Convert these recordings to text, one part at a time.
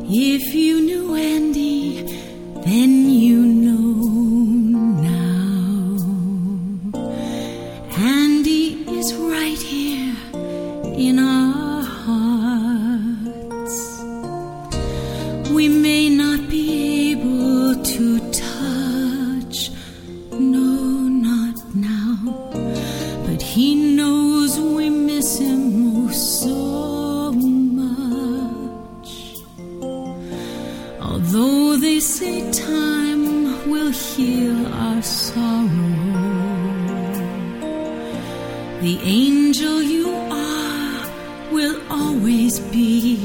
If you knew Andy, then you know now. Andy is right here in our hearts. We may not be able to touch, no, not now, but he knows we miss him so much. Although they say time will heal our sorrow, the angel you are will always be.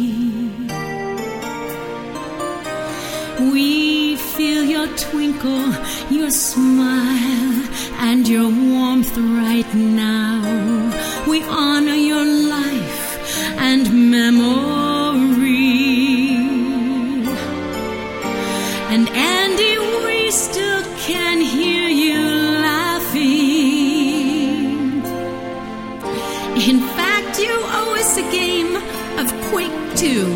We feel your twinkle, your smile, and your warmth right now. We honor your life and memory. And Andy, we still can hear you laughing. In fact, you owe us a game of Quake 2.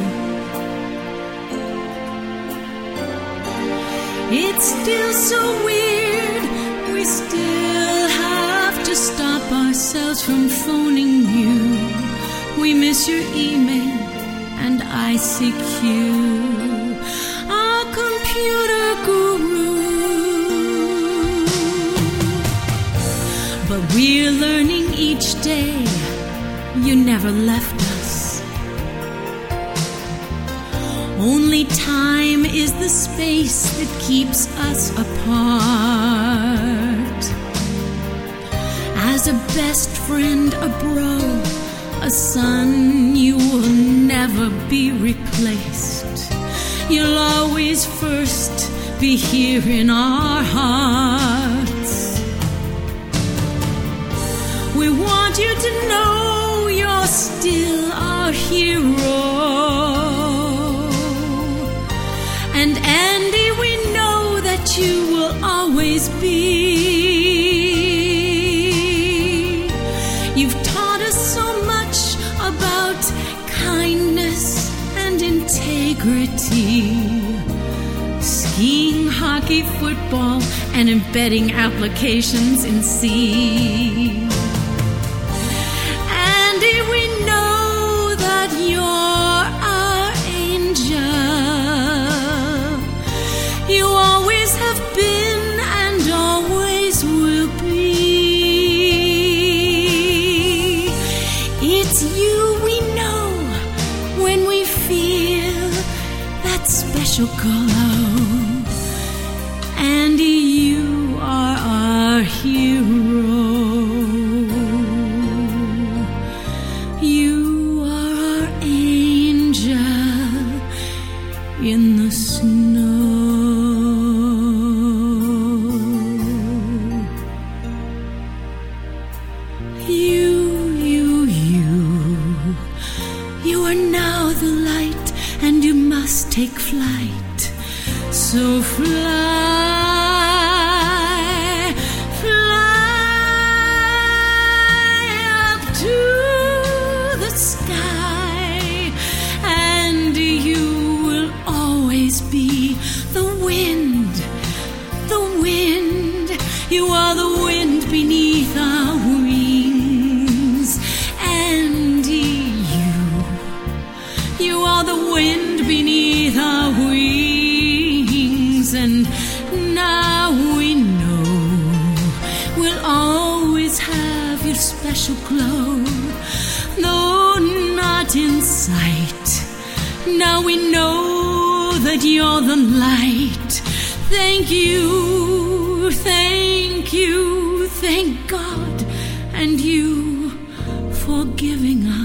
It's still so weird, we still have to stop ourselves from phoning you. We miss your email and ICQ, our computer guru. But we're learning each day, you never left us. Only time is the space that keeps us apart. As a best friend, a bro, a son, you will never be replaced. You'll always first be here in our hearts. We want you to know you're still our hero. And Andy, we know that you will always be. You've taught us so much about kindness and integrity. Skiing, hockey, football, and embedding applications in C. Andy, we know that you're our angel. You always have been and always will be. It's you we know when we feel that special glow. Andy, you are our hero. You are our angel in the snow. You are now the light, and you must take flight. So fly, fly up to the sky, and you will always be the wind, the wind. You are the wind beneath our wings, and you are the wind beneath our wings. And now we know we'll always have your special glow, though not in sight. Now we know that you're the light. Thank you, thank you, thank God, and you for giving us